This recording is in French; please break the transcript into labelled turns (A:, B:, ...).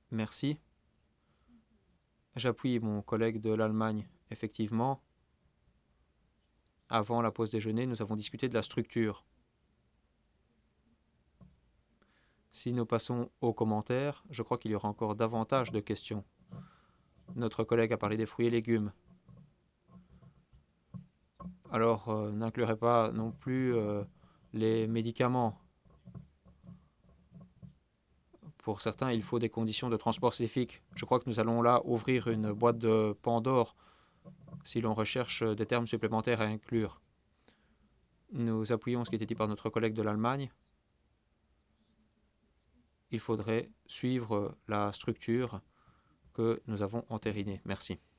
A: Merci. J'appuie mon collègue de l'Allemagne. Effectivement, avant la pause déjeuner, nous avons discuté de la structure. Si nous passons aux commentaires, je crois qu'il y aura encore davantage de questions. Notre collègue a parlé des fruits et légumes. Alors, n'inclurez pas non plus les médicaments. Pour certains, il faut des conditions de transport spécifiques. Je crois que nous allons là ouvrir une boîte de Pandore si l'on recherche des termes supplémentaires à inclure. Nous appuyons ce qui était dit par notre collègue de l'Allemagne. Il faudrait suivre la structure que nous avons entérinée. Merci.